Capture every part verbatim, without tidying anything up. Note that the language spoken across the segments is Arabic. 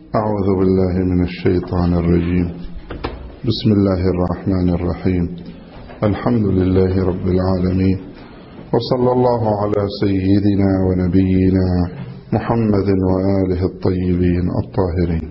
أعوذ بالله من الشيطان الرجيم. بسم الله الرحمن الرحيم. الحمد لله رب العالمين، وصلى الله على سيدنا ونبينا محمد وآله الطيبين الطاهرين.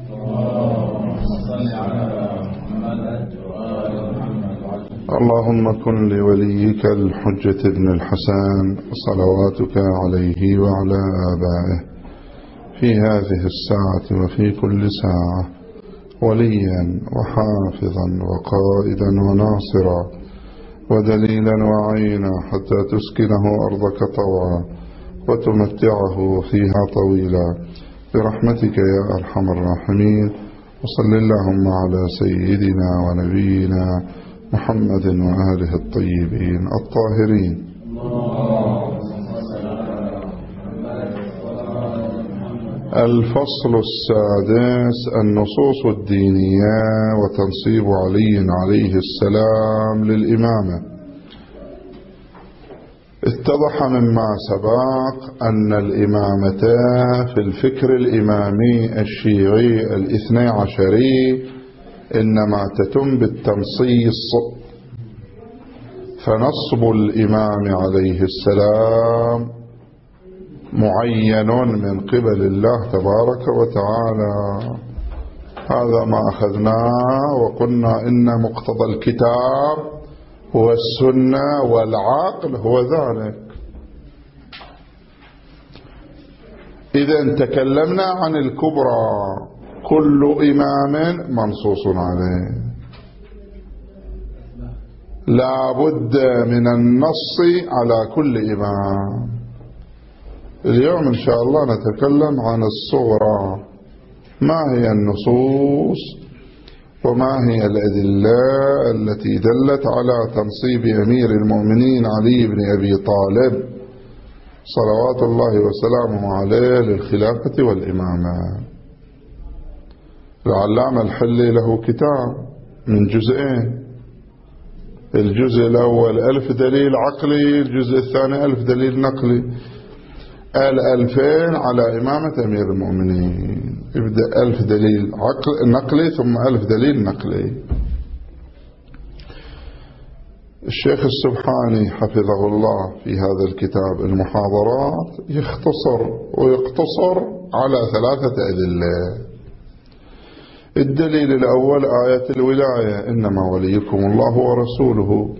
اللهم كن لوليك الحجة ابن الحسن صلواتك عليه وعلى آبائه في هذه الساعة وفي كل ساعة وليا وحافظا وقائدا وناصرا ودليلا وعينا حتى تسكنه أرضك طوعا وتمتعه فيها طويلا برحمتك يا أرحم الراحمين. وصل اللهم على سيدنا ونبينا محمد وآله الطيبين الطاهرين. الفصل السادس: النصوص الدينية وتنصيب علي عليه السلام للإمامة. اتضح مما سبق أن الإمامة في الفكر الإمامي الشيعي الاثني عشري إنما تتم بالتنصيص، فنصب الإمام عليه السلام معين من قبل الله تبارك وتعالى. هذا ما أخذناه وقلنا إن مقتضى الكتاب هو السنة والعقل هو ذلك. إذا تكلمنا عن الكبرى كل إمام منصوص عليه، لا بد من النص على كل إمام. اليوم إن شاء الله نتكلم عن الصغرى، ما هي النصوص وما هي الأدلة التي دلت على تنصيب أمير المؤمنين علي بن أبي طالب صلوات الله وسلامه عليه للخلافة والإمامة. العلامة الحلي له كتاب من جزئين، الجزء الأول ألف دليل عقلي، الجزء الثاني ألف دليل نقلي. الألفين على إمامة أمير المؤمنين، يبدأ ألف دليل عقل نقلي ثم ألف دليل نقلي. الشيخ السبحاني حفظه الله في هذا الكتاب المحاضرات يختصر ويقتصر على ثلاثة أدلة. الدليل الأول آية الولاية: إنما وليكم الله ورسوله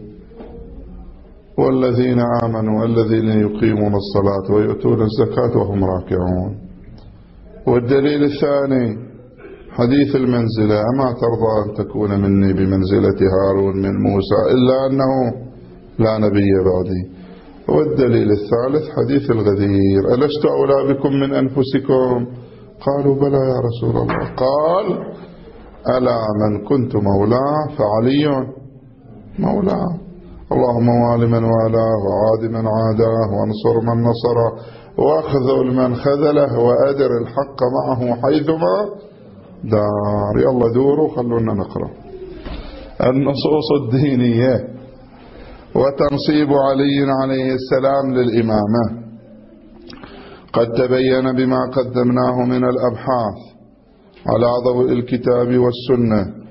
والذين آمنوا الذين يقيمون الصلاة ويؤتون الزكاة وهم راكعون. والدليل الثاني حديث المنزلة: أما ترضى أن تكون مني بمنزلة هارون من موسى إلا أنه لا نبي بعدي. والدليل الثالث حديث الغدير: ألست أولى بكم من أنفسكم؟ قالوا بلى يا رسول الله. قال: ألا من كنت مولاه فعلي مولاه. اللهم وال من والاه وعاد من عاداه وانصر من نصره واخذل من خذله وأدر الحق معه حيثما دار. يلا دوروا خلونا نقرأ النصوص الدينية وتنصيب علي عليه السلام للإمامة. قد تبين بما قدمناه من الأبحاث على ضوء الكتاب والسنة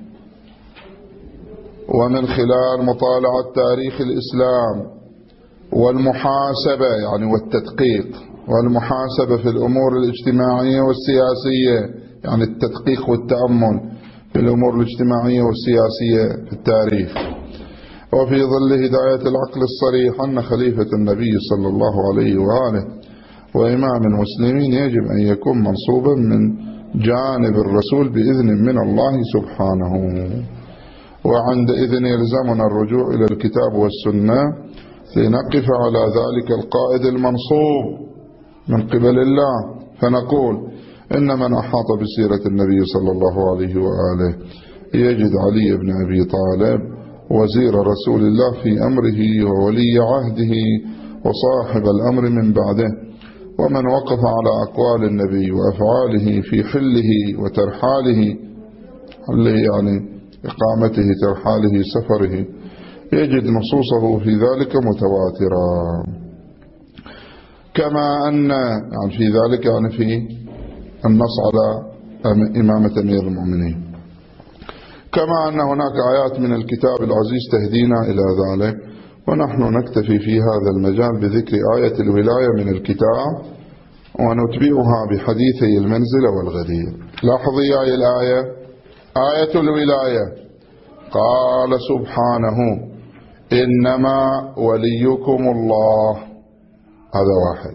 ومن خلال مطالعة تاريخ الإسلام والمحاسبة يعني والتدقيق والمحاسبة في الأمور الاجتماعية والسياسية، يعني التدقيق والتأمل في الأمور الاجتماعية والسياسية في التاريخ. وفي ظل هداية العقل الصريح أن خليفة النبي صلى الله عليه وآله وإمام المسلمين يجب أن يكون منصوبا من جانب الرسول بإذن من الله سبحانه. وعندئذ يلزمنا الرجوع إلى الكتاب والسنة لنقف على ذلك القائد المنصوب من قبل الله، فنقول إن من أحاط بسيرة النبي صلى الله عليه وآله يجد علي بن أبي طالب وزير رسول الله في أمره وولي عهده وصاحب الأمر من بعده. ومن وقف على أقوال النبي وأفعاله في حله وترحاله، حله يعني إقامته ترحاله سفره، يجد نصوصه في ذلك متواترة. كما أن يعني في ذلك يعني في النص على إمامة أمير المؤمنين. كما أن هناك آيات من الكتاب العزيز تهدينا إلى ذلك، ونحن نكتفي في هذا المجال بذكر آية الولاية من الكتاب ونتبعها بحديثي المنزلة والغدير. لاحظوا هذه الآية، آية الولاية. قال سبحانه: إنما وليكم الله. هذا واحد.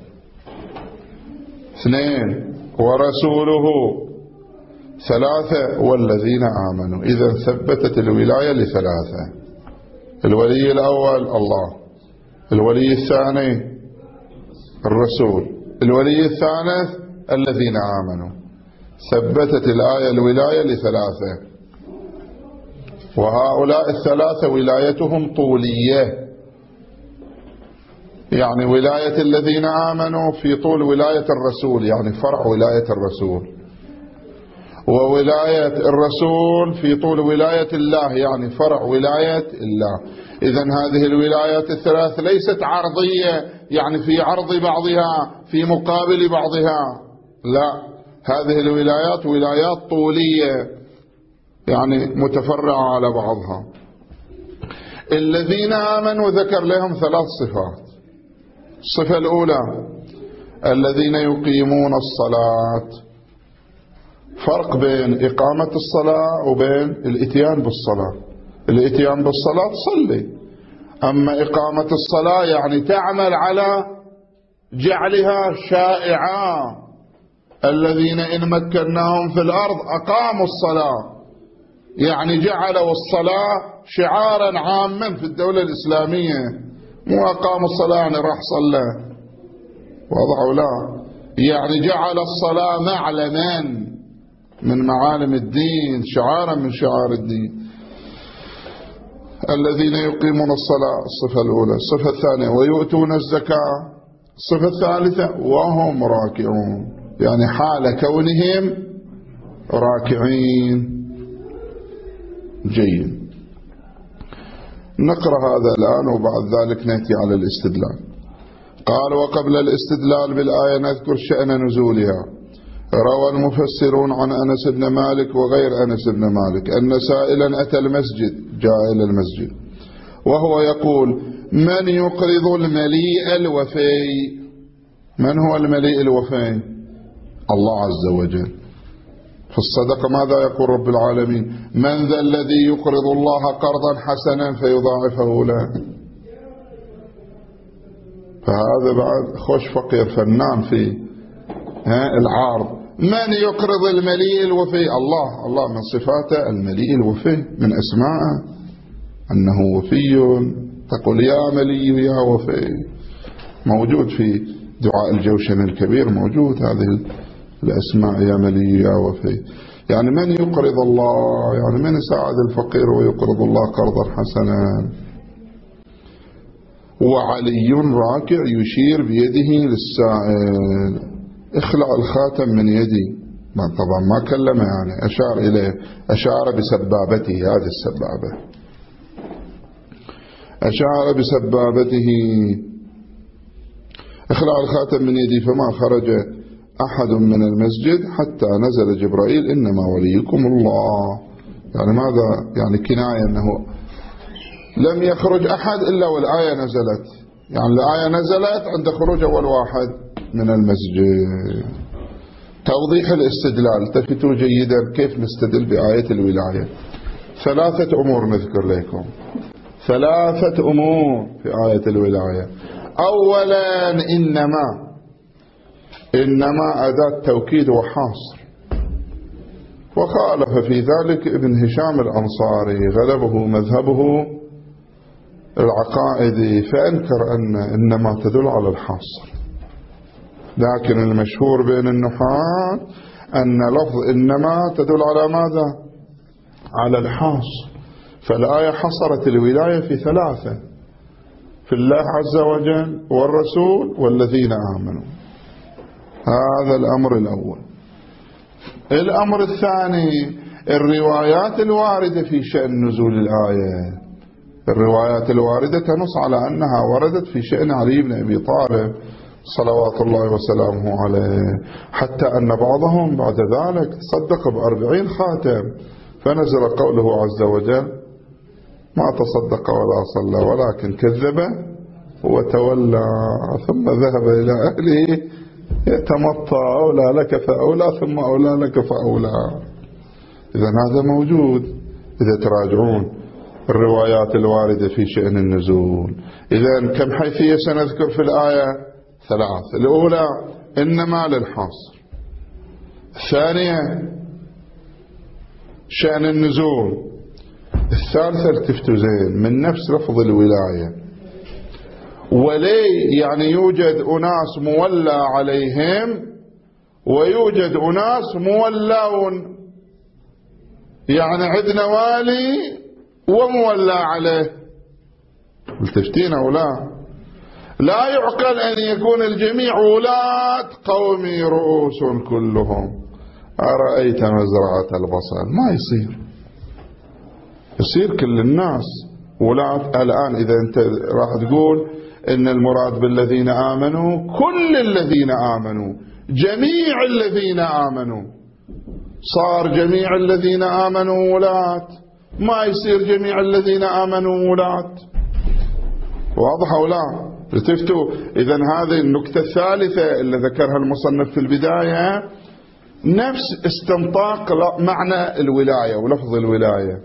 اثنين: ورسوله. ثلاثة: والذين آمنوا. إذا ثبتت الولاية لثلاثة: الولي الأول الله، الولي الثاني الرسول، الولي الثالث الذين آمنوا. ثبتت الآية الولاية لثلاثة، وهؤلاء الثلاثة ولايتهم طولية، يعني ولاية الذين آمنوا في طول ولاية الرسول، يعني فرع ولاية الرسول، وولاية الرسول في طول ولاية الله، يعني فرع ولاية الله. إذن هذه الولايات الثلاث ليست عرضية، يعني في عرض بعضها في مقابل بعضها، لا، هذه الولايات ولايات طولية، يعني متفرعة على بعضها. الذين آمنوا ذكر لهم ثلاث صفات. الصفة الأولى: الذين يقيمون الصلاة. فرق بين إقامة الصلاة وبين الإتيان بالصلاة. الإتيان بالصلاة تصلي، أما إقامة الصلاة يعني تعمل على جعلها شائعة. الذين إن مكناهم في الأرض أقاموا الصلاة، يعني جعلوا الصلاة شعارا عاما في الدولة الإسلامية، مو أقاموا الصلاة يعني راح صلى، وضعوا لا، يعني جعل الصلاة معلما من معالم الدين، شعارا من شعار الدين. الذين يقيمون الصلاة، الصفة الأولى. الصفة الثانية: ويؤتون الزكاة. الصفة الثالثة: وهم راكعون، يعني حال كونهم راكعين. جيد، نقرأ هذا الآن وبعد ذلك نأتي على الاستدلال. قال: وقبل الاستدلال بالآية نذكر شأن نزولها. روى المفسرون عن أنس بن مالك وغير أنس بن مالك أن سائلا أتى المسجد، جاء إلى المسجد، وهو يقول: من يقرض المليء الوفي؟ من هو المليء الوفي؟ الله عز وجل. في الصدقة ماذا يقول رب العالمين؟ من ذا الذي يقرض الله قرضا حسنا فيضاعفه له. فهذا بعد خوش فقير فنان في العارض. من يقرض المليء الوفي؟ الله. الله من صفاته المليء الوفي، من أسماءه أنه وفي. تقول يا ملي يا وفي، موجود في دعاء الجوشن الكبير، موجود هذه الأسماء، يا ملي يا وفي. يعني من يقرض الله، يعني من يساعد الفقير ويقرض الله قرضا حسنا. وعلي راكع يشير بيده للسائل: اخلع الخاتم من يدي. طبعا ما كلمه، يعني أشار إليه، أشار بسبابته، هذه السبابة، أشار بسبابته: اخلع الخاتم من يدي. فما خرج أحد من المسجد حتى نزل جبرائيل: إنما وليكم الله. يعني ماذا؟ يعني كناية أنه لم يخرج أحد إلا والآية نزلت، يعني الآية نزلت عند خروج أول واحد من المسجد. توضيح الاستدلال. التفتوا جيدا كيف نستدل بآية الولاية. ثلاثة أمور نذكر لكم، ثلاثة أمور في آية الولاية. أولا: إنما. إنما أداة توكيد وحاصر، وخالف في ذلك ابن هشام الأنصاري، غلبه مذهبه العقائدي فأنكر أن إنما تدل على الحصر. لكن المشهور بين النحاة أن لفظ إنما تدل على ماذا؟ على الحصر. فالآية حصرت الولاية في ثلاثة: في الله عز وجل والرسول والذين آمنوا. هذا الأمر الأول. الأمر الثاني: الروايات الواردة في شأن نزول الآية. الروايات الواردة تنص على أنها وردت في شأن علي بن أبي طالب صلوات الله وسلامه عليه، حتى أن بعضهم بعد ذلك تصدق بأربعين خاتم، فنزل قوله عز وجل: ما تصدق ولا صلى ولكن كذب وتولى ثم ذهب إلى أهله يتمطى، أولى لك فأولى ثم أولى لك فأولى. إذا هذا موجود إذا تراجعون الروايات الواردة في شأن النزول. إذا كم حيثية سنذكر في الآية؟ ثلاث. الأولى إنما للحصر، الثانية شأن النزول، الثالثة التفتوا زين من نفس لفظ الولاية. ولي يعني يوجد أناس مولى عليهم ويوجد أناس مولون، يعني عندنا والي ومولى عليه. ملتفتين أو لا؟ لا يعقل أن يكون الجميع ولاة قومي رؤوس كلهم. أرأيت مزرعة البصل؟ ما يصير، يصير كل الناس ولاة. الآن إذا أنت راح تقول إن المراد بالذين آمنوا كل الذين آمنوا، جميع الذين آمنوا، صار جميع الذين آمنوا ولاة، ما يصير جميع الذين آمنوا ولاة. واضح أو لا؟ التفتوا. إذن هذه النكتة الثالثة اللي ذكرها المصنف في البداية نفس استنطاق معنى الولاية ولفظ الولاية.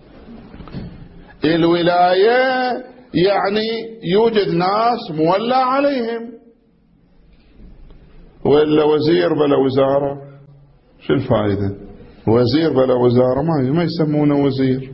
الولاية يعني يوجد ناس مولى عليهم، وإلا وزير بلا وزارة شو الفائدة؟ وزير بلا وزارة ما ما يسمونه وزير.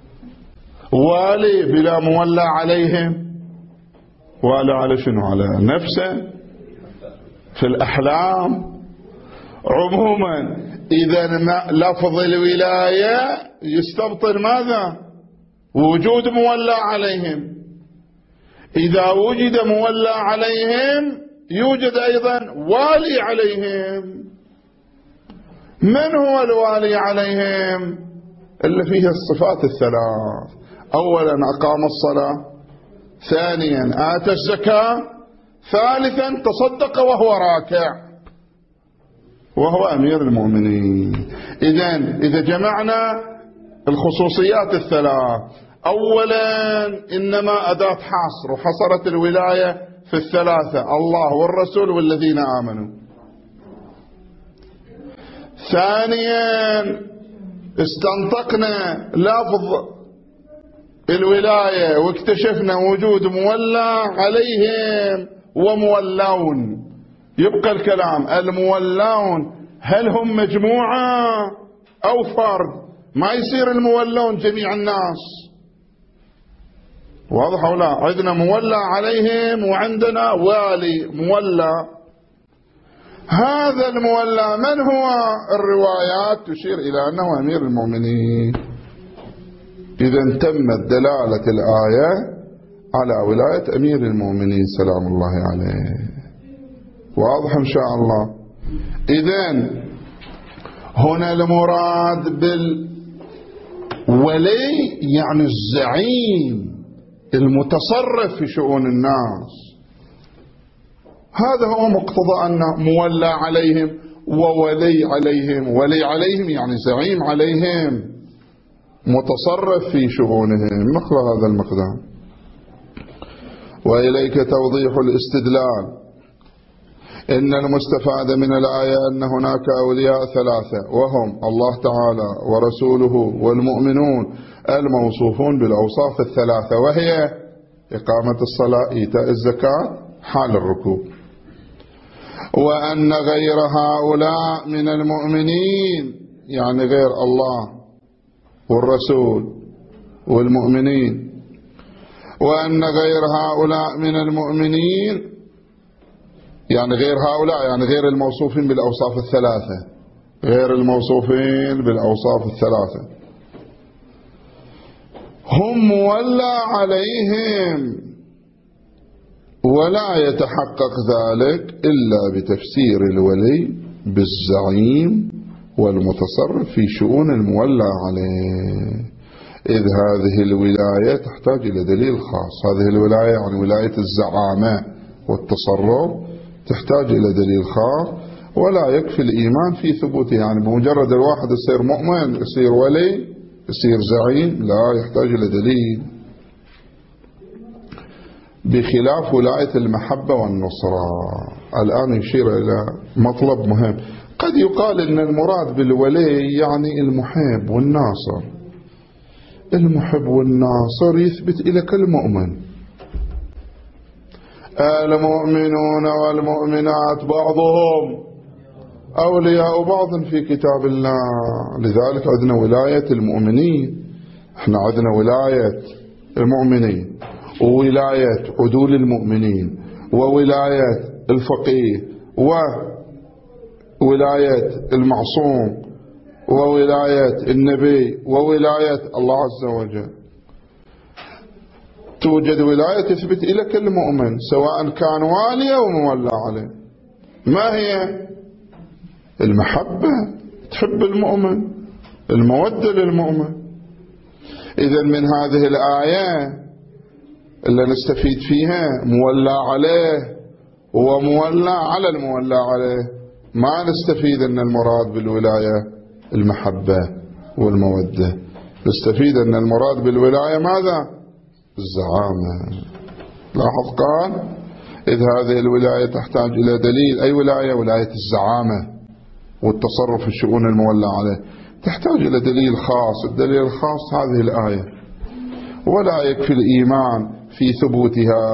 والي بلا مولى عليهم، والي على شنو؟ على نفسه في الأحلام. عموما إذا لفظ الولاية يستبطن ماذا؟ وجود مولى عليهم. إذا وجد مولى عليهم يوجد أيضا والي عليهم. من هو الوالي عليهم؟ اللي فيه الصفات الثلاث: أولا أقام الصلاة، ثانيا آتى الزكاة، ثالثا تصدق وهو راكع، وهو أمير المؤمنين. إذن إذا جمعنا الخصوصيات الثلاث، أولا إنما أداة حصر وحصرت الولاية في الثلاثة: الله والرسول والذين آمنوا. ثانيا استنطقنا لفظ الولاية واكتشفنا وجود مولى عليهم ومولون. يبقى الكلام: المولون هل هم مجموعة أو فرد؟ ما يصير المولون جميع الناس. واضح أو لا؟ عندنا مولى عليهم وعندنا والي مولى. هذا المولى من هو؟ الروايات تشير إلى أنه أمير المؤمنين. إذا تمت دلالة الآية على ولاية أمير المؤمنين سلام الله عليه. واضح إن شاء الله. إذن هنا المراد بالولي يعني الزعيم المتصرف في شؤون الناس. هذا هو مقتضى أن مولى عليهم وولي عليهم. ولي عليهم يعني زعيم عليهم متصرف في شؤونهم، مثل هذا المقدار. وإليك توضيح الاستدلال. إن المستفاد من الآية أن هناك أولياء ثلاثة، وهم الله تعالى ورسوله والمؤمنون الموصوفون بالأوصاف الثلاثة، وهي إقامة الصلاة، إيتاء الزكاة، حال الركوب. وأن غير هؤلاء من المؤمنين يعني غير الله والرسول والمؤمنين، وأن غير هؤلاء من المؤمنين يعني غير هؤلاء يعني غير الموصوفين بالأوصاف الثلاثة، غير الموصوفين بالأوصاف الثلاثة هم مولى عليهم، ولا يتحقق ذلك إلا بتفسير الولي بالزعيم والمتصرف في شؤون المولى عليه. إذ هذه الولاية تحتاج إلى دليل خاص. هذه الولاية يعني ولاية الزعامة والتصرف تحتاج إلى دليل خاص، ولا يكفي الإيمان في ثبوته. يعني بمجرد الواحد يصير مؤمن يصير ولي يصير زعيم، لا، يحتاج إلى دليل. بخلاف ولاية المحبة والنصرة. الآن يشير إلى مطلب مهم. قد يقال إن المراد بالولي يعني المحب والناصر. المحب والناصر يثبت إلى كل مؤمن. المؤمنون والمؤمنات بعضهم أولياء بعض في كتاب الله. لذلك عندنا ولاية المؤمنين، احنا عندنا ولاية المؤمنين وولاية عدول المؤمنين وولاية الفقيه وولاية المعصوم وولاية النبي وولاية الله عز وجل. توجد ولاية تثبت إلى كل مؤمن سواء كان والي أو مولى عليه. ما هي؟ المحبة، تحب المؤمن، المودة للمؤمن. إذن من هذه الآية اللي نستفيد فيها مولى عليه ومولى على المولى عليه، ما نستفيد أن المراد بالولاية المحبة والمودة، نستفيد أن المراد بالولاية ماذا؟ الزعامة. لاحظ قال إذ هذه الولاية تحتاج إلى دليل. أي ولاية؟ ولاية الزعامة والتصرف في الشؤون المولى عليه، تحتاج إلى دليل خاص. الدليل الخاص هذه الآية. ولا يكفي الإيمان في ثبوتها.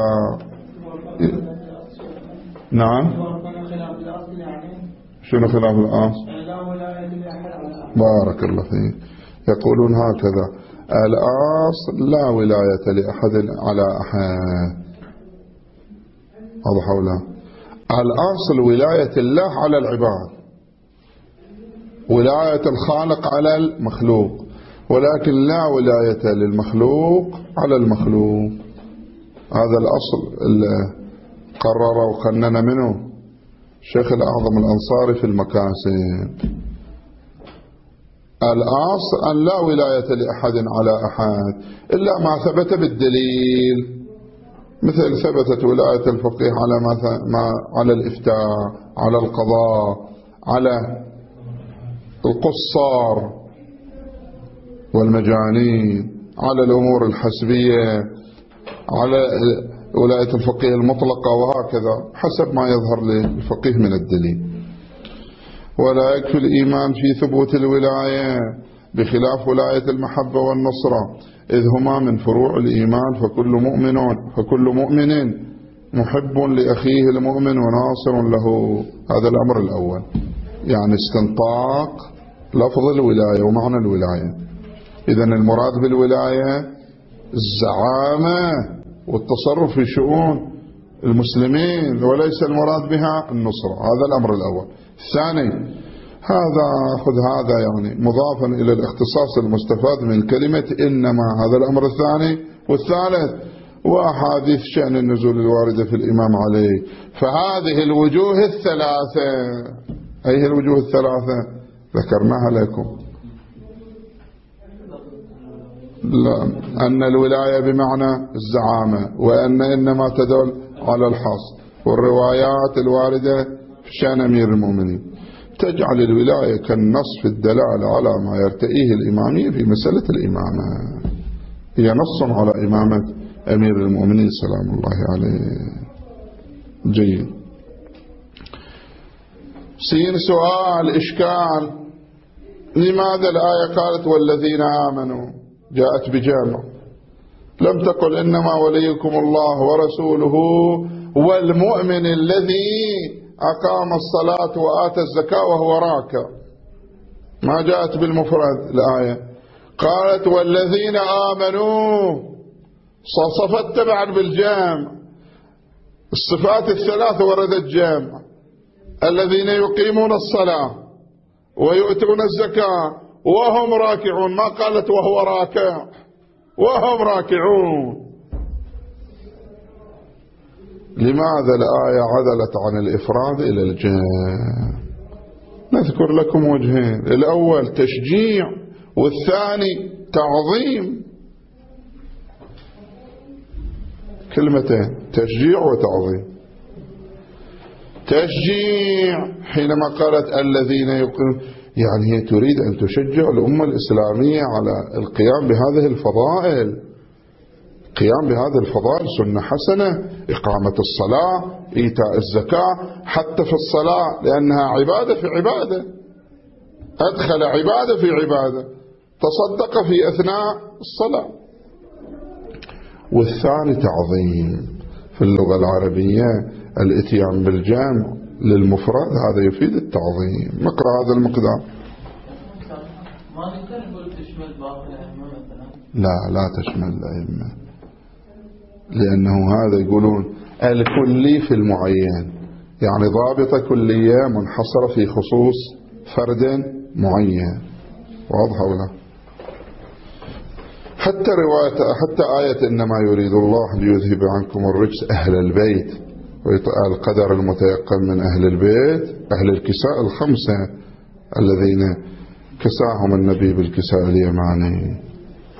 نعم. شنو خلاف الأصل؟ بارك الله فيك. يقولون هكذا: الأصل لا ولاية لأحد على أحد. واضح ولا؟ الأصل ولاية الله على العباد، ولاية الخالق على المخلوق، ولكن لا ولاية للمخلوق على المخلوق. هذا الأصل اللي قرر وقنن منه الشيخ الأعظم الأنصاري في المكاسب. الأصل أن لا ولاية لأحد على أحد إلا ما ثبت بالدليل، مثل ثبتت ولاية الفقيه على ما على الإفتاء، على القضاء، على القصار والمجانين، على الأمور الحسبية، على ولاية الفقيه المطلقة، وهكذا حسب ما يظهر للفقيه من الدليل. ولا يكفي الإيمان في ثبوت الولاية بخلاف ولاية المحبة والنصرة، إذ هما من فروع الإيمان، فكل مؤمن فكل مؤمن محب لأخيه المؤمن وناصر له. هذا الأمر الأول، يعني استنطاق لفظ الولاية ومعنى الولاية. إذن المراد بالولاية الزعامة والتصرف في شؤون المسلمين، وليس المراد بها النصرة. هذا الأمر الأول. الثاني، هذا خذ هذا يعني مضافا إلى الاختصاص المستفاد من كلمة إنما. هذا الأمر الثاني. والثالث، وأحاديث شأن النزول الواردة في الإمام عليه. فهذه الوجوه الثلاثة، أي الوجوه الثلاثة ذكرناها لكم. لا، أن الولاية بمعنى الزعامة، وأن إنما تدل على الحصر، والروايات الواردة في شأن أمير المؤمنين تجعل الولاية كالنص في الدلالة على ما يرتئيه الإمامية في مسألة الإمامة. هي نص على إمامة أمير المؤمنين سلام الله عليه. جيد. سين سؤال إشكال: لماذا الآية قالت والذين آمنوا؟ جاءت بجامع، لم تقل إنما وليكم الله ورسوله والمؤمن الذي أقام الصلاة وآتى الزكاة وهو راكع. ما جاءت بالمفرد الآية، قالت والذين آمنوا، صفت تبعا بالجامع. الصفات الثلاث وردت جامع: الذين يقيمون الصلاة ويؤتون الزكاة وهم راكعون. ما قالت وهو راكع، وهم راكعون. لماذا الآية عدلت عن الإفراد إلى الجمع؟ نذكر لكم وجهين: الأول تشجيع، والثاني تعظيم. كلمتين: تشجيع وتعظيم. تشجيع حينما قالت الذين يقيمون، يعني هي تريد أن تشجع الأمة الإسلامية على القيام بهذه الفضائل. قيام بهذه الفضائل سنة حسنة، إقامة الصلاة، إيتاء الزكاة، حتى في الصلاة لأنها عبادة في عبادة، أدخل عبادة في عبادة، تصدق في أثناء الصلاة. والثاني تعظيم في اللغة العربية، الاتيان بالجمع للمفرد هذا يفيد التعظيم. نقرأ هذا المقدار. ما نقدر نقول تشمل باقي الأئمة مثلا؟ لا لا تشمل الأئمة، لأنه هذا يقولون الكلي في المعين، يعني ضابطة كلية منحصرة في خصوص فرد معين. واضح ولا؟ حتى رواية حتى آية إنما يريد الله ليذهب عنكم الرجس أهل البيت القدر المتيقن من أهل البيت، أهل الكساء الخمسة الذين كساهم النبي بالكساء اليماني.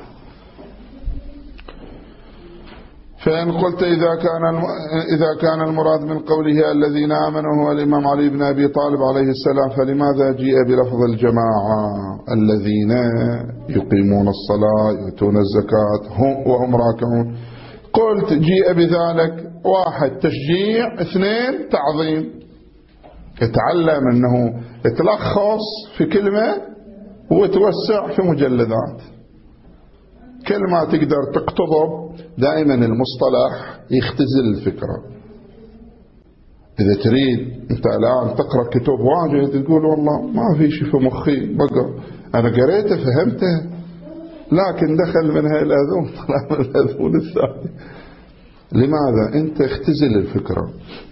فإن قلت إذا كان إذا كان المراد من قوله الذين آمنوا هو الإمام علي بن أبي طالب عليه السلام، فلماذا جيء بلفظ الجماعة الذين يقيمون الصلاة يؤتون الزكاة هم وهم راكعون؟ قلت جيء بذلك واحد تشجيع، اثنين تعظيم. يتعلم أنه يتلخص في كلمة وتوسع في مجلدات. كل ما تقدر تقتضب دائما المصطلح يختزل الفكرة. إذا تريد أنت الآن تقرأ كتب واجد تقول والله ما في شيء في مخي بقى، أنا قريته فهمته، لكن دخل منها الأذون طلع من الأذون الثاني. لماذا؟ أنت اختزل الفكرة.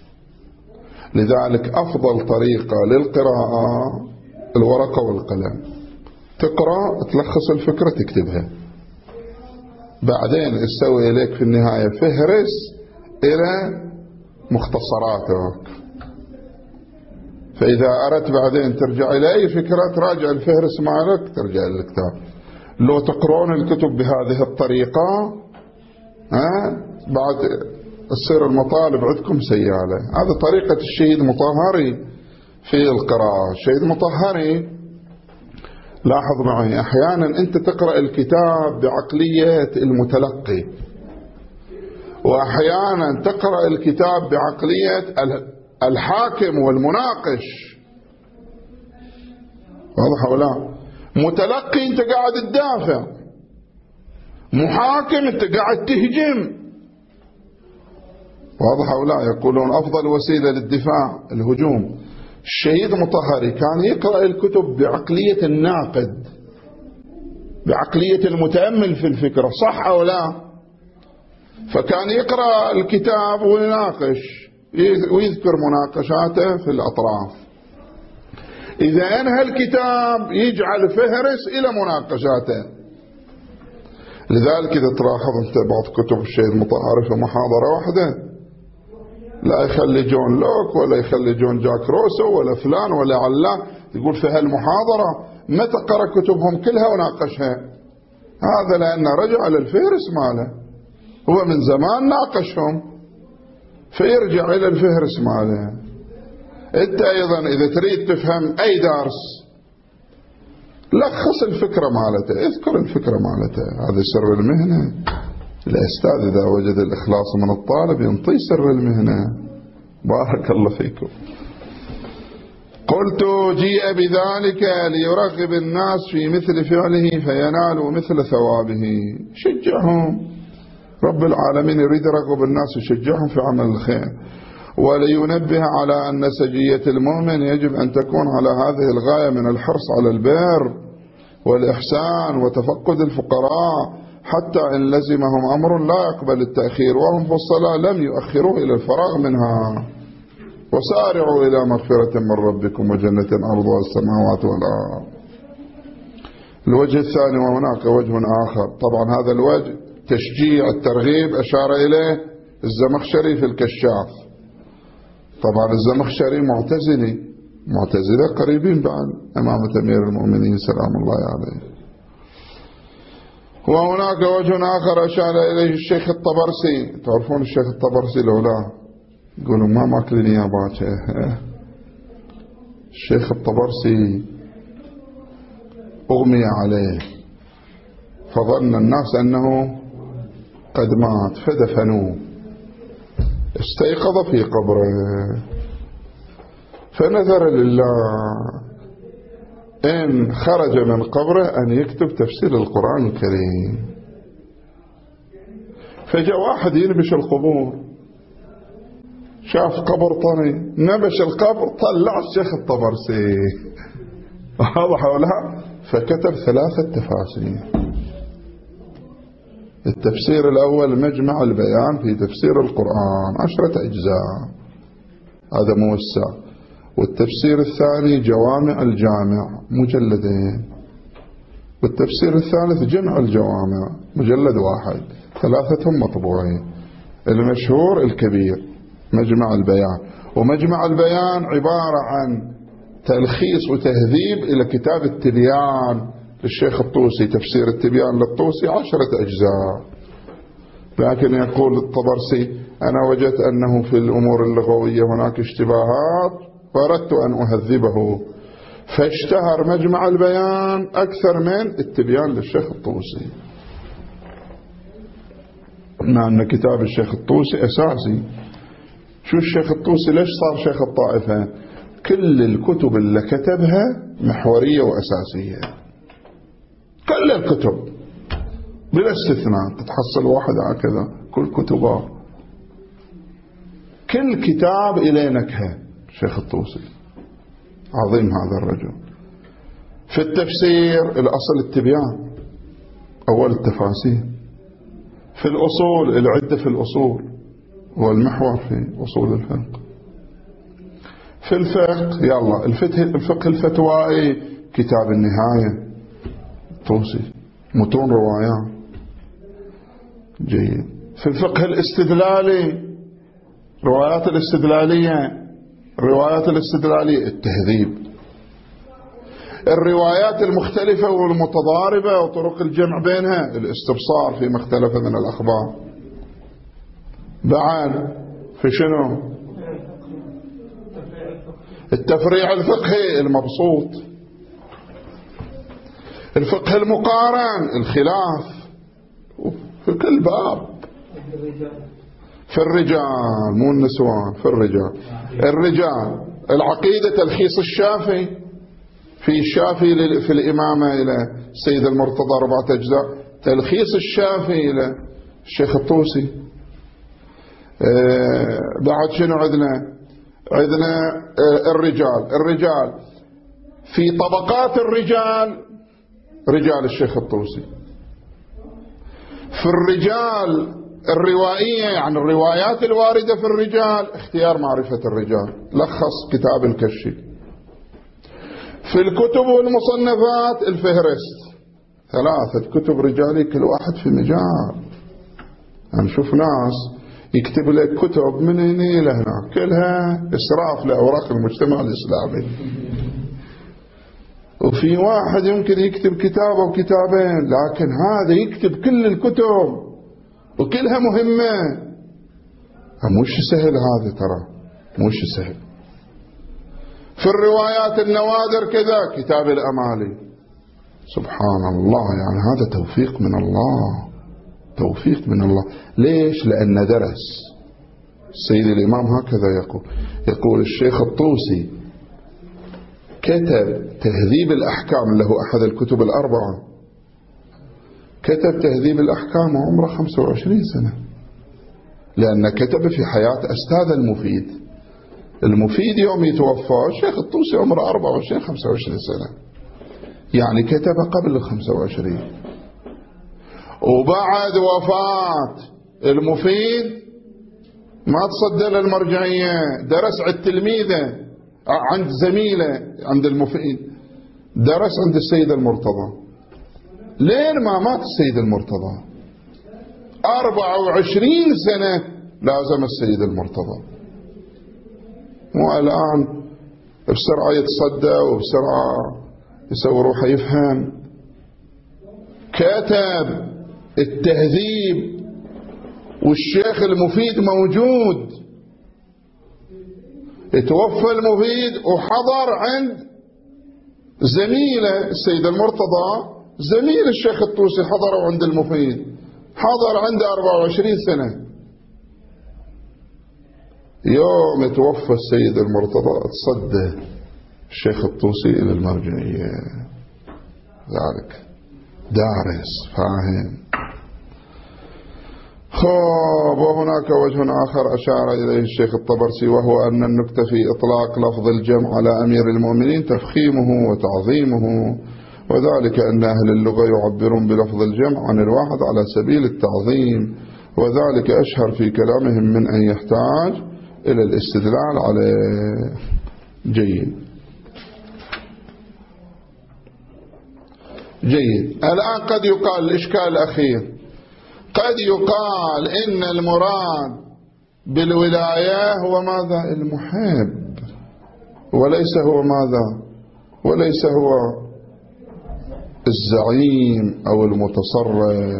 لذلك أفضل طريقة للقراءة الورقة والقلم، تقرأ تلخص الفكرة تكتبها، بعدين تسوي إليك في النهاية فهرس إلى مختصراتك. فإذا أردت بعدين ترجع إلى أي فكرة تراجع الفهرس مالك ترجع للكتاب. لو تقرؤون الكتب بهذه الطريقة ها بعد تصير المطالب عندكم سيالة. هذا طريقة الشهيد مطهري في القراءة. الشهيد مطهري لاحظ معي أحيانا أنت تقرأ الكتاب بعقلية المتلقي، وأحيانا تقرأ الكتاب بعقلية الحاكم والمناقش. واضح ولا؟ متلقي أنت قاعد تدافع، محاكم أنت قاعد تهجم. واضح ولا؟ يقولون أفضل وسيلة للدفاع الهجوم. الشهيد مطهري كان يقرأ الكتب بعقلية الناقد، بعقلية المتأمل في الفكرة، صح أو لا؟ فكان يقرأ الكتاب ويناقش ويذكر مناقشاته في الأطراف. إذا أنهى الكتاب يجعل فهرس إلى مناقشاته. لذلك إذا تلاحظ أنت بعض كتب الشهيد مطهري في محاضرة واحدة لا يخلي جون لوك ولا يخلي جون جاك روسو ولا فلان ولا علان، يقول في هالمحاضرة متى قرأ كتبهم كلها وناقشها. هذا لأنه رجع للفهرس ماله، هو من زمان ناقشهم فيرجع إلى الفهرس ماله. أنت أيضا إذا تريد تفهم أي درس لخص الفكرة مالته، اذكر الفكرة مالته. هذا سر المهنة. الأستاذ إذا وجد الإخلاص من الطالب ينطي سر المهنة. بارك الله فيكم. قلت جيء بذلك ليرغب الناس في مثل فعله فينالوا مثل ثوابه. شجعهم، رب العالمين يريد يرغب الناس يشجعهم في عمل الخير. ولينبه على أن سجية المؤمن يجب أن تكون على هذه الغاية من الحرص على البر والإحسان وتفقد الفقراء، حتى إن لزمهم أمر لا يقبل التأخير وهم في الصلاة لم يؤخروا إلى الفراغ منها. وسارعوا إلى مغفرة من ربكم وجنة أرضها السماوات والأرض. الوجه الثاني وهناك وجه آخر. طبعا هذا الوجه تشجيع الترغيب أشار إليه الزمخشري في الكشاف. طبعا الزمخشري معتزلي، معتزلة قريبين بعد أمامة أمير المؤمنين سلام الله عليه. وهناك وجه آخر أشار إليه الشيخ الطبرسي. تعرفون الشيخ الطبرسي لولا يقولوا ما ماكلين يا باكر. الشيخ الطبرسي أغمي عليه فظن الناس أنه قد مات فدفنوه، استيقظ في قبره فنذر لله إن خرج من قبره أن يكتب تفسير القرآن الكريم. فجاء واحد ينبش القبور، شاف قبر طري، نبش القبر، طلع الشيخ الطبرسي واضح ولا؟ فكتب ثلاثة تفاسير. التفسير الأول مجمع البيان في تفسير القرآن عشرة أجزاء، هذا موسع. والتفسير الثاني جوامع الجامع مجلدين. والتفسير الثالث جمع الجوامع مجلد واحد، ثلاثتهم مطبوعين. المشهور الكبير مجمع البيان. ومجمع البيان عبارة عن تلخيص وتهذيب إلى كتاب التبيان للشيخ الطوسي، تفسير التبيان للطوسي عشرة أجزاء. لكن يقول الطبرسي أنا وجدت أنه في الأمور اللغوية هناك اشتباهات فأردت أن أهذبه، فاشتهر مجمع البيان أكثر من التبيان للشيخ الطوسي، مع أن كتاب الشيخ الطوسي أساسي. شو الشيخ الطوسي ليش صار شيخ الطائفة؟ كل الكتب اللي كتبها محورية وأساسية، كل الكتب بلا استثناء، تتحصل واحد هكذا كل كتبه، كل كتاب إلى نكهة. الشيخ الطوسي عظيم هذا الرجل. في التفسير الأصل التبيان، أول التفاسير. في الأصول العدة في الأصول، والمحور في أصول الفقه. في الفقه يلا الفقه, الفقه الفتوائي كتاب النهاية الطوسي، متون روايات جيد. في الفقه الاستدلالي روايات الاستدلالية، الروايات الاستدلالية التهذيب. الروايات المختلفة والمتضاربة وطرق الجمع بينها الاستبصار فيما اختلف من الأخبار. بعد في شنو؟ التفريع الفقهي المبسوط. الفقه المقارن الخلاف في كل باب. في الرجال مو النسوان، في الرجال. الرجال العقيدة تلخيص الشافعي، في الشافعي في الإمامة إلى السيد المرتضى أربعة أجزاء، تلخيص الشافعي إلى الشيخ الطوسي. آه بعد شنو عندنا؟ عندنا آه الرجال. الرجال في طبقات الرجال رجال الشيخ الطوسي. في الرجال الروائية يعني الروايات الواردة في الرجال اختيار معرفة الرجال، لخص كتاب الكشي. في الكتب والمصنفات الفهرست، ثلاثة كتب رجالي كل واحد في مجال. هنشوف ناس يكتب لك كتب من هنا إلى هنا كلها إسراف لأوراق المجتمع الإسلامي. وفي واحد يمكن يكتب كتاب أو كتابين، لكن هذا يكتب كل الكتب وكلها مهمة. مش سهل هذا، ترى مش سهل. في الروايات النوادر كذا كتاب الأمالي. سبحان الله، يعني هذا توفيق من الله، توفيق من الله. ليش؟ لأن درس. السيد الإمام هكذا يقول يقول الشيخ الطوسي كتب تهذيب الأحكام، له أحد الكتب الأربعة، كتب تهذيب الأحكام وعمره خمسة وعشرين سنة، لأن كتب في حياة أستاذ المفيد. المفيد يوم يتوفى الشيخ الطوسي عمره أربعة وعشرين خمسة وعشرين سنة، يعني كتب قبل الخمسة وعشرين. وبعد وفاة المفيد ما تصدى للمرجعية، درس عند تلميذه، عند زميله عند المفيد، درس عند السيد المرتضى لين ما مات السيد المرتضى. أربعة وعشرين سنة لازم السيد المرتضى، والآن بسرعة يتصدى وبسرعة يسوي روحه يفهم. كتب التهذيب والشيخ المفيد موجود توفى المفيد وحضر عند زميله السيد المرتضى، زميل الشيخ الطوسي حضروا عند المفيد، حضر عنده أربعة وعشرين سنة. يوم توفى السيد المرتضى تصدى الشيخ الطوسي إلى المرجعية، ذلك دارس فاهم. خب وهناك وجه آخر أشار إليه الشيخ الطبرسي، وهو أن النكتة في إطلاق لفظ الجمع على أمير المؤمنين تفخيمه وتعظيمه، وذلك أن أهل اللغة يعبرون بلفظ الجمع عن الواحد على سبيل التعظيم، وذلك أشهر في كلامهم من أن يحتاج إلى الاستدلال عليه. جيد جيد. الآن قد يقال الإشكال الأخير، قد يقال إن المراد بالولاية هو ماذا؟ المحب، وليس هو ماذا؟ وليس هو الزعيم أو المتصرف،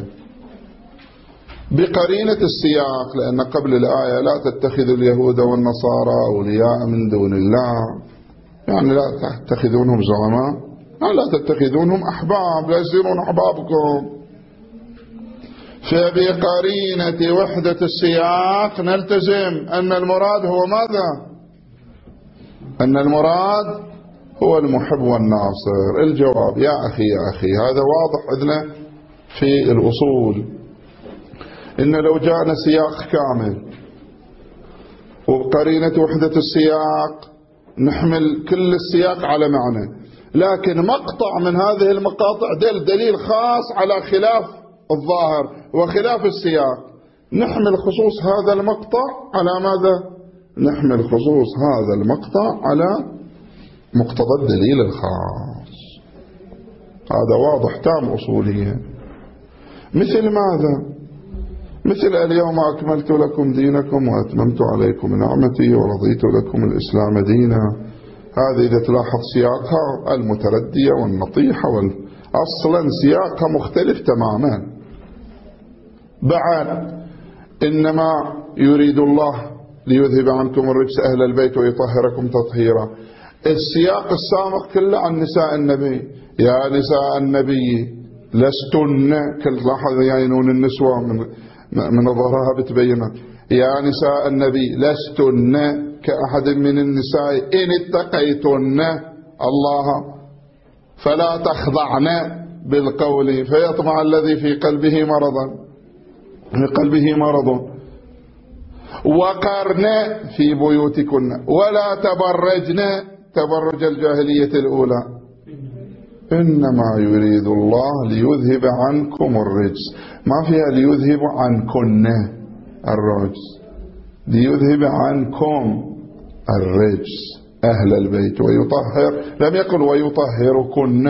بقرينة السياق، لأن قبل الآية لا تتخذوا اليهود والنصارى أولياء من دون الله، يعني لا تتخذونهم زعماء، لا تتخذونهم أحباب، لا يصيرون أحبابكم. فبقرينة وحدة السياق نلتزم أن المراد هو ماذا؟ أن المراد هو المحب والناصر. الجواب يا أخي يا أخي هذا واضح عندنا في الأصول، إن لو جاءنا سياق كامل وبقرينة وحدة السياق نحمل كل السياق على معنى، لكن مقطع من هذه المقاطع دل دليل خاص على خلاف الظاهر وخلاف السياق، نحمل خصوص هذا المقطع على ماذا؟ نحمل خصوص هذا المقطع على مقتضى الدليل الخاص. هذا واضح تام أصوليا. مثل ماذا؟ مثل اليوم أكملت لكم دينكم وأتممت عليكم نعمتي ورضيت لكم الإسلام دينا. هذه إذا تلاحظ سياقها المتردية والنطيحة وال... أصلا سياقها مختلف تماما. بعد إنما يريد الله ليذهب عنكم الرجس أهل البيت ويطهركم تطهيرا. السياق السابق كله عن نساء النبي، يا نساء النبي لستن، كل لاحظ يعينون النسوة من من ظهرها بتبينها، يا نساء النبي لستن كأحد من النساء إن اتقيتن الله فلا تخضعن بالقول فيطمع الذي في قلبه مرضا في قلبه مرض وقرن في بيوتكن ولا تبرجن تبرج الجاهلية الأولى إنما يريد الله ليذهب عنكم الرجس، ما فيها ليذهب عنكن الرجس، ليذهب عنكم الرجس أهل البيت ويطهر، لم يقل ويطهركن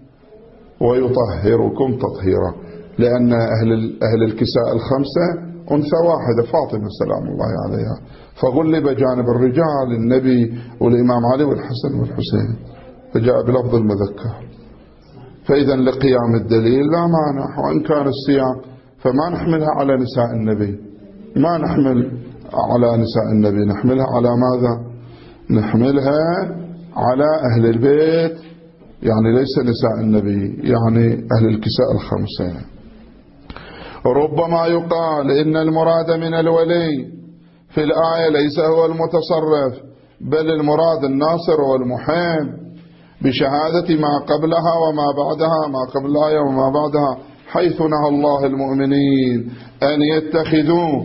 ويطهركم تطهيرا، لأن أهل أهل الكساء الخمسة أنثى واحدة فاطمة سلام الله عليها، فغلب جانب الرجال النبي والإمام علي والحسن والحسين فجاء بلفظ المذكر. فإذا لقيام الدليل لا مانع، وإن كان الصيام فما نحملها على نساء النبي، ما نحمل على نساء النبي، نحملها على ماذا؟ نحملها على أهل البيت، يعني ليس نساء النبي، يعني أهل الكساء الخمسة. ربما يقال إن المراد من الولي في الآية ليس هو المتصرف، بل المراد الناصر والمحب بشهادة ما قبلها وما بعدها، ما قبل الآية وما بعدها، حيث نهى الله المؤمنين أن يتخذوا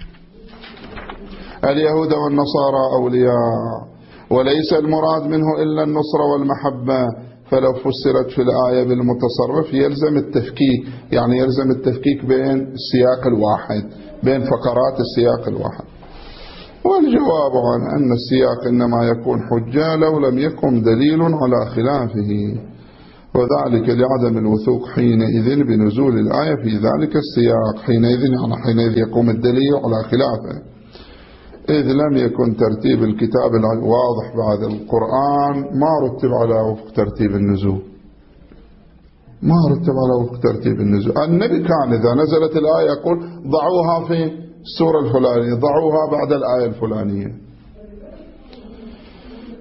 اليهود والنصارى أولياء، وليس المراد منه إلا النصر والمحبة، فلو فسرت في الآية بالمتصرف يلزم التفكيك، يعني يلزم التفكيك بين السياق الواحد، بين فقرات السياق الواحد. والجواب عن أن السياق إنما يكون حجة لو لم يكن دليل على خلافه، وذلك لعدم الوثوق حينئذ بنزول الآية في ذلك السياق، حينئذ يعني حينئذ يقوم الدليل على خلافه، إذ لم يكن ترتيب الكتاب واضح بعد القرآن، ما رتب على وفق ترتيب النزول، ما رتب على وفق ترتيب النزول. النبي كان إذا نزلت الآية يقول ضعوها في السورة الفلانية، ضعوها بعد الآية الفلانية.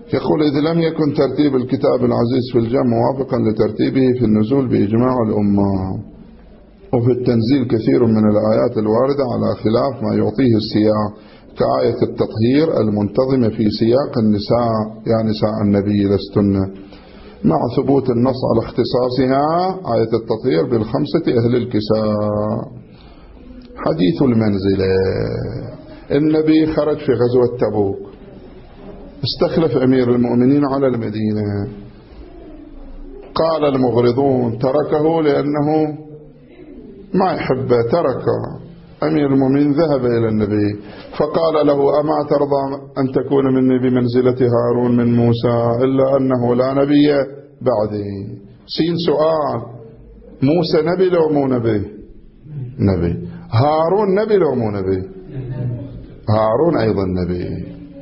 يقول إذ لم يكن ترتيب الكتاب العزيز في الجمع موافقا لترتيبه في النزول بإجماع الأمة، وفي التنزيل كثير من الآيات الواردة على خلاف ما يعطيه السياق، كآية التطهير المنتظمة في سياق النساء يا نساء النبي لستن، مع ثبوت النص على اختصاصها آية التطهير بالخمسة أهل الكساء. حديث المنزلة، النبي خرج في غزوة تبوك، استخلف أمير المؤمنين على المدينة، قال المغرضون تركه لأنه ما يحبه، تركه. أمير المؤمنين ذهب إلى النبي فقال له أما ترضى أن تكون مني بمنزلة هارون من موسى إلا أنه لا نبي بعدي. سين سؤال، موسى نبي لو مو نبي؟ نبي. هارون نبي لو مو نبي؟ هارون أيضا نبي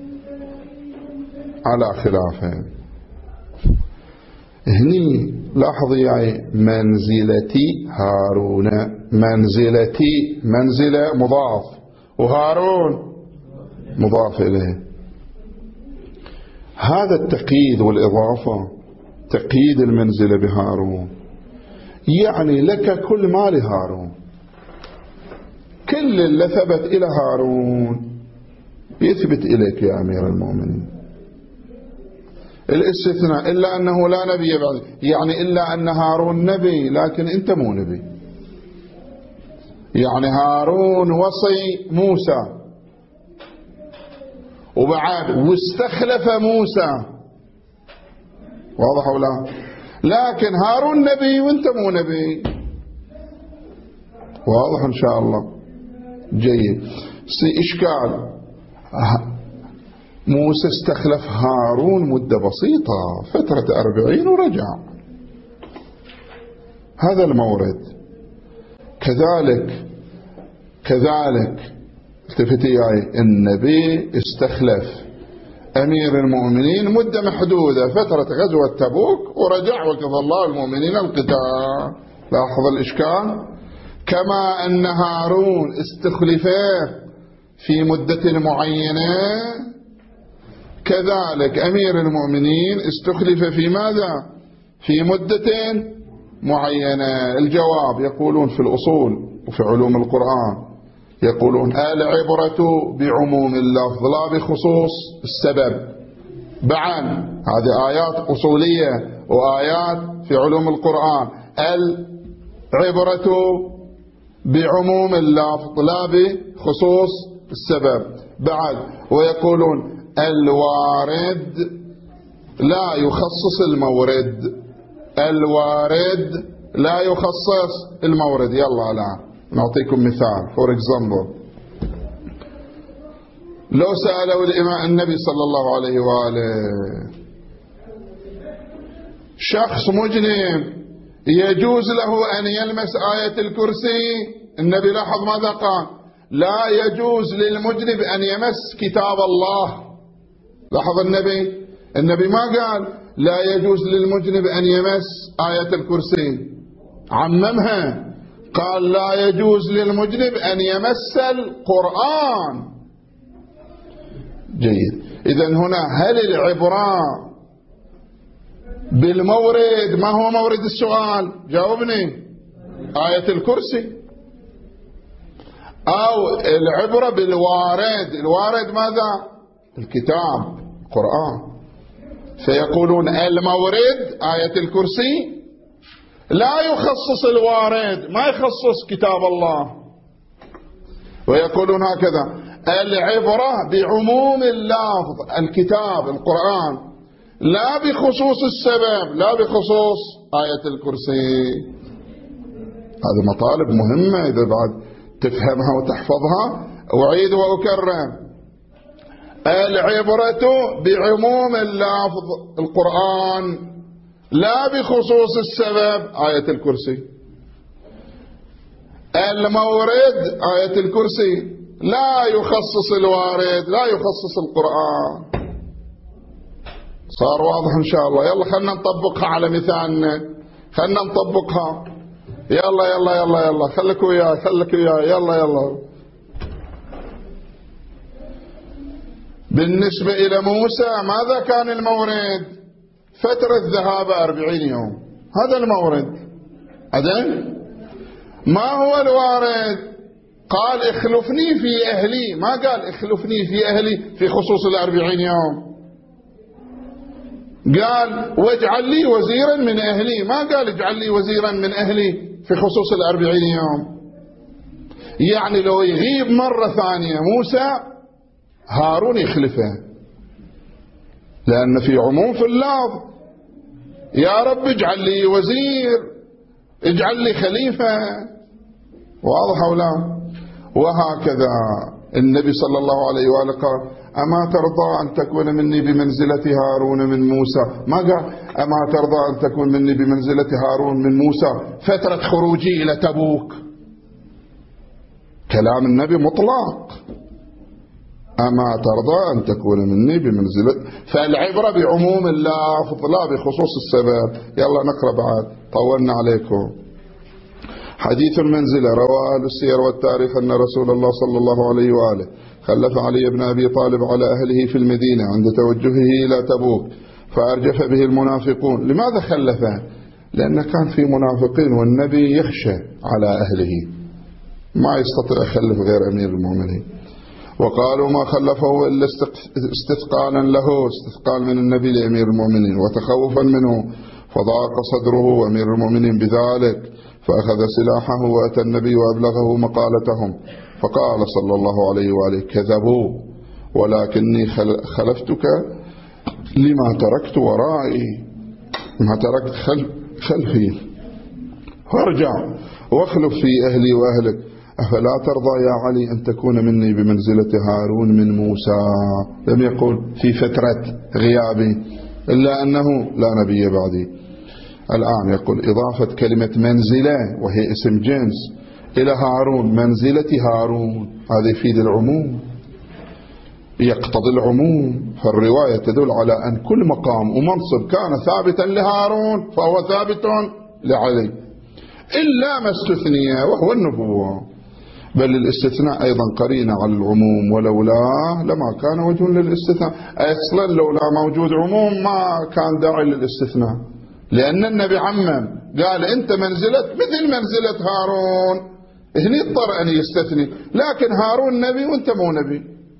على خلافه. هني لاحظي يعني منزلتي هارون، منزلتي منزلة مضاف وهارون مضاف إليه. هذا التقييد والإضافة، تقييد المنزلة بهارون يعني لك كل ما لهارون، كل اللي ثبت إلى هارون يثبت إليك يا أمير المؤمنين. الاستثناء إلا أنه لا نبي بعد، يعني إلا أن هارون نبي لكن أنت مو نبي. يعني هارون وصي موسى وبعد واستخلف موسى، واضح ولا؟ لكن هارون نبي وانت مو نبي، واضح إن شاء الله. جيد. سي إشكال، موسى استخلف هارون مدة بسيطة، فترة أربعين ورجع، هذا المورد. كذلك كذلك التفتي يعني النبي استخلف أمير المؤمنين مدة محدودة، فترة غزوة تبوك ورجع وكفى الله المؤمنين القتال. لاحظ الإشكال. كما أن هارون استخلفه في مدة معينة، كذلك أمير المؤمنين استخلف في ماذا؟ في مدة معينة. الجواب يقولون في الأصول وفي علوم القرآن، يقولون العبرة بعموم اللفظ لا بخصوص السبب. بعد هذه آيات أصولية وآيات في علوم القرآن. العبرة بعموم اللفظ لا بخصوص السبب. بعد ويقولون الوارد لا يخصص المورد، الوارد لا يخصص المورد. يلا الآن نعطيكم مثال. فور اكزامبل، لو سألوا الإمام النبي صلى الله عليه وآله شخص مجنب يجوز له أن يلمس آية الكرسي، النبي لاحظ ماذا قال؟ لا يجوز للمجنب أن يمس كتاب الله. لاحظ النبي، النبي ما قال لا يجوز للمجنب أن يمس آية الكرسي، عممها، قال لا يجوز للمجنب أن يمس القرآن. جيد. إذن هنا هل العبرة بالمورد؟ ما هو مورد السؤال؟ جاوبني. آية الكرسي. أو العبرة بالوارد؟ الوارد ماذا؟ الكتاب، القرآن. فيقولون المورد آية الكرسي لا يخصص الوارد، ما يخصص كتاب الله. ويقولون هكذا العبرة بعموم اللفظ، الكتاب، القرآن، لا بخصوص السبب، لا بخصوص آية الكرسي. هذه مطالب مهمة إذا بعد تفهمها وتحفظها. أعيد وأكرر، العبرة بعموم اللفظ القرآن لا بخصوص السبب آية الكرسي. المورد آية الكرسي لا يخصص الوارد، لا يخصص القرآن. صار واضح إن شاء الله. يلا خلنا نطبقها على مثالنا، خلنا نطبقها. يلا يلا يلا يلا خليك وياي، خليك وياي، يلا يلا. بالنسبة إلى موسى ماذا كان المورد؟ فترة ذهاب أربعين يوم، هذا المورد. أدن ما هو الوارد؟ قال اخلفني في أهلي، ما قال اخلفني في أهلي في خصوص الأربعين يوم، قال واجعل لي وزيرا من أهلي، ما قال اجعل لي وزيرا من أهلي في خصوص الأربعين يوم. يعني لو يغيب مرة ثانية موسى هارون يخلفه، لأن في عموم في اللفظ، يا رب اجعل لي وزير، اجعل لي خليفة، واضح أو لا؟ وهكذا النبي صلى الله عليه وآله قال أما ترضى أن تكون مني بمنزلة هارون من موسى، ما قال أما ترضى أن تكون مني بمنزلة هارون من موسى فترة خروجي إلى تبوك. كلام النبي مطلق، أما ترضى أن تكون مني بمنزلة، فالعبرة بعموم اللفظ لا بخصوص السبب. يلا نقرأ بعد، طولنا عليكم. حديث المنزلة رواه أهل السير والتاريخ أن رسول الله صلى الله عليه وآله خلف علي بن أبي طالب على أهله في المدينة عند توجهه إلى تبوك فأرجف به المنافقون. لماذا خلفه؟ لأن كان في منافقين والنبي يخشى على أهله، ما يستطيع يخلف غير أمير المؤمنين. وقالوا ما خلفه إلا استثقالا له، استثقال من النبي لأمير المؤمنين وتخوفا منه، فضاق صدره وأمير المؤمنين بذلك، فأخذ سلاحه وأتى النبي وأبلغه مقالتهم، فقال صلى الله عليه وآله كذبوا ولكني خلفتك لما تركت ورائي، ما تركت خلف خلفي، فارجع واخلف في أهلي وأهلك. أفلا ترضى يا علي أن تكون مني بمنزلة هارون من موسى؟ لم يقل في فترة غيابي، إلا أنه لا نبي بعدي. الآن يقول إضافة كلمة منزلة وهي اسم جنس إلى هارون، منزلة هارون، هذا يفيد العموم، يقتضي العموم. فالرواية تدل على أن كل مقام ومنصب كان ثابتا لهارون فهو ثابت لعلي، إلا ما استثني وهو النبوة. بل الاستثناء أيضا قرينة على العموم، ولولاه لما كان وجه للاستثناء. أصلا لولا موجود عموم ما كان داعي للاستثناء، لأن النبي عمم قال أنت منزلة مثل منزلة هارون، هنا اضطر أن يستثني، لكن هارون نبي وأنت مو نبي.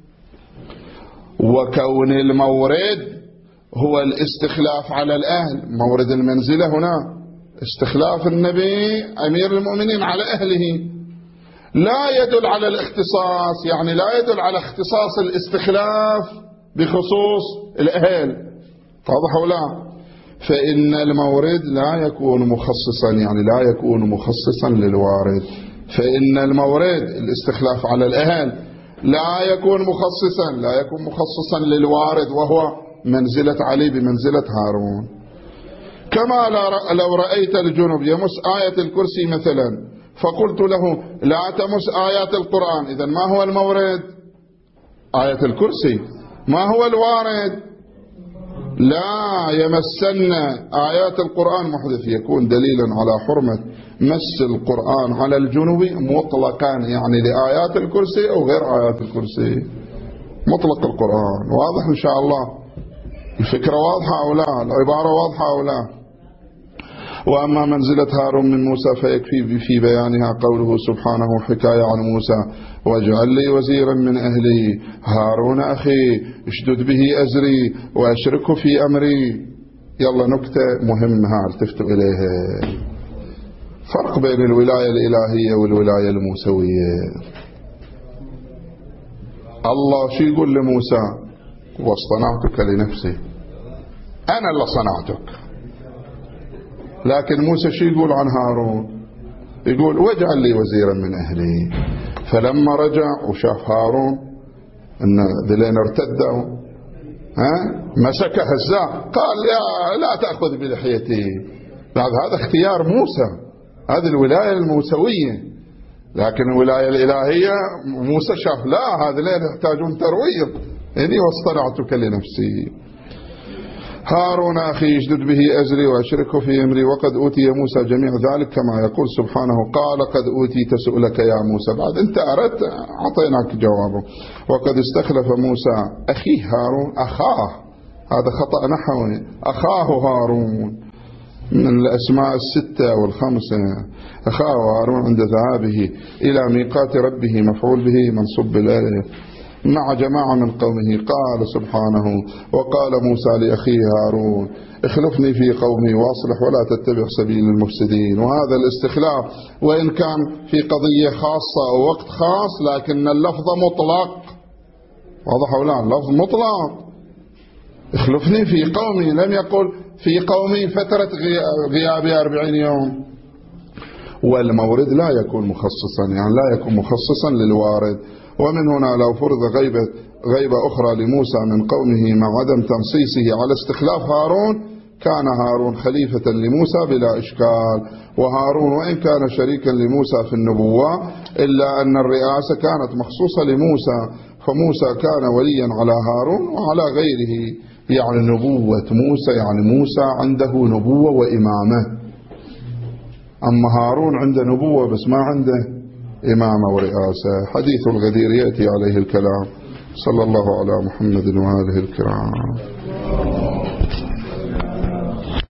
وكون المورد هو الاستخلاف على الأهل، مورد المنزلة هنا استخلاف النبي أمير المؤمنين على أهله، لا يدل على الاختصاص، يعني لا يدل على اختصاص الاستخلاف بخصوص الأهل، واضح ولا؟ فإن المورد لا يكون مخصصا، يعني لا يكون مخصصا للوارد. فإن المورد الاستخلاف على الأهل لا يكون مخصصا، لا يكون مخصصا للوارد وهو منزلة علي بمنزلة هارون. كما لو رأيت الجنب يمس آية الكرسي مثلا فقلت له لا تمس آيات القرآن، إذن ما هو المورد؟ آية الكرسي. ما هو الوارد؟ لا يمسن آيات القرآن محدث، يكون دليلا على حرمة مس القرآن على الجنوب مطلقا، يعني لآيات الكرسي أو غير آيات الكرسي، مطلق القرآن. واضح إن شاء الله؟ الفكرة واضحة أو لا؟ العبارة واضحة أو لا؟ وأما منزلة هارون من موسى فيكفي في بيانها قوله سبحانه حكاية عن موسى واجعل لي وزيرا من أهلي هارون أخي اشدد به أزري وأشركه في أمري. يلا نكتة مهمة التفتوا إليها، فرق بين الولاية الإلهية والولاية الموسوية. الله شو يقول لموسى؟ واصطنعتك لنفسي، أنا اللي صنعتك. لكن موسى شو يقول عن هارون؟ يقول واجعل لي وزيرا من أهلي. فلما رجع وشاف هارون أن ذلين ارتدوا ها مسكه هزاه، قال يا لا تأخذ بلحيتي. بعد هذا اختيار موسى، هذه الولاية الموسوية. لكن الولاية الإلهية موسى شاف لا هذا لا يحتاجون ترويض، إني واصطنعتك لنفسي. هارون أخي اشدد به أزري وأشركه في أمري وقد أوتي موسى جميع ذلك كما يقول سبحانه قال قد أوتيت سؤلك يا موسى. بعد أنت أردت أعطيناك جوابه. وقد استخلف موسى أخيه هارون أخاه، هذا خطأ نحوي، أخاه هارون من الأسماء الستة والخمسة، أخاه هارون عند ذهابه إلى ميقات ربه مفعول به منصوب بالألف مع جماعة من قومه. قال سبحانه وقال موسى لأخيه هارون اخلفني في قومي واصلح ولا تتبع سبيل المفسدين. وهذا الاستخلاف وإن كان في قضية خاصة أو وقت خاص لكن اللفظ مطلق، واضح أو لا؟ اللفظ مطلق، اخلفني في قومي، لم يقل في قومي فترة غيابي أربعين يوم. والمورد لا يكون مخصصا، يعني لا يكون مخصصا للوارد. ومن هنا لو فرض غيبة, غيبة أخرى لموسى من قومه مع عدم تنصيصه على استخلاف هارون كان هارون خليفة لموسى بلا إشكال. وهارون وإن كان شريكا لموسى في النبوة إلا أن الرئاسة كانت مخصوصة لموسى، فموسى كان وليا على هارون وعلى غيره. يعني نبوة موسى، يعني موسى عنده نبوة وإمامة، أما هارون عنده نبوة بس ما عنده إمامة ورئاسة. حديث الغدير يأتي عليه الكلام. صلى الله على محمد وآله الكرام.